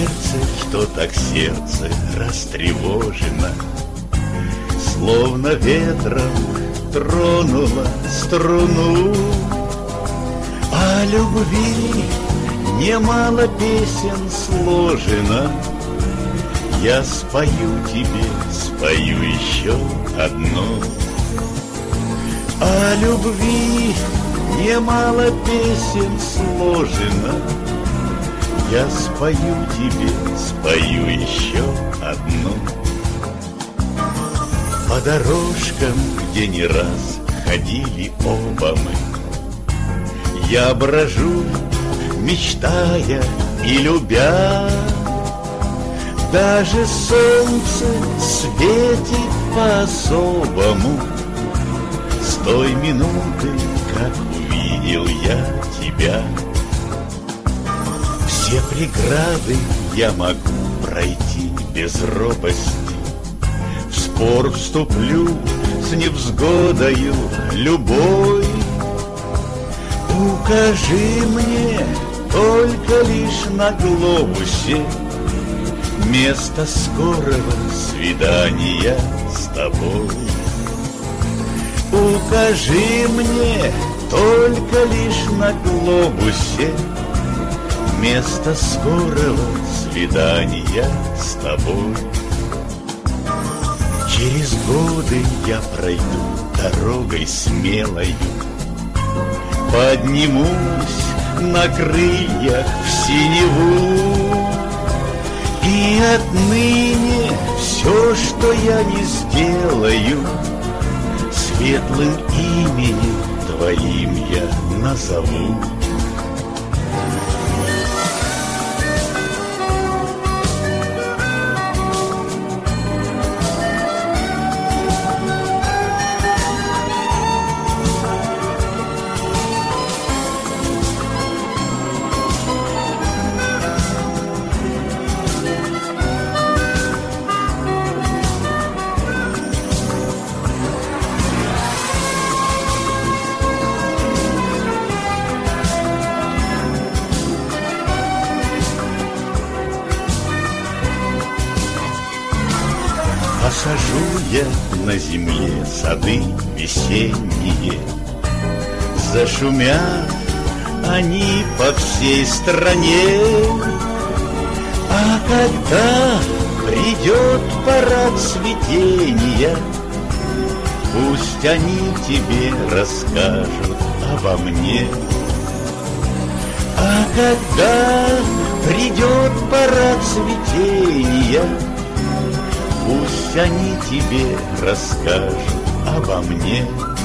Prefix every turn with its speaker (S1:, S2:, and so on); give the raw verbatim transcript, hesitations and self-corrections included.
S1: сердце, что так сердце растревожено, словно ветром тронула струну. О любви немало песен сложено, я спою тебе, спою еще одну. О любви немало песен сложено, я спою тебе, спою еще одну. По дорожкам, где не раз ходили оба мы, я брожу, мечтая и любя. Даже солнце светит по-особому с той минуты, как увидел я тебя. Все преграды я могу пройти без робости, в спор вступлю с невзгодою любой. Укажи мне только лишь на глобусе место скорого свидания с тобой. Укажи мне только лишь на глобусе место скорого свидания с тобой. Через годы я пройду дорогой смелою, поднимусь на крыльях в синеву, и отныне все, что я не сделаю, светлым именем твоим я назову. Посажу я на земле сады весенние, зашумят они по всей стране. А когда придет пора цветения, пусть они тебе расскажут обо мне. А когда придет пора цветения, пусть они тебе расскажут обо мне.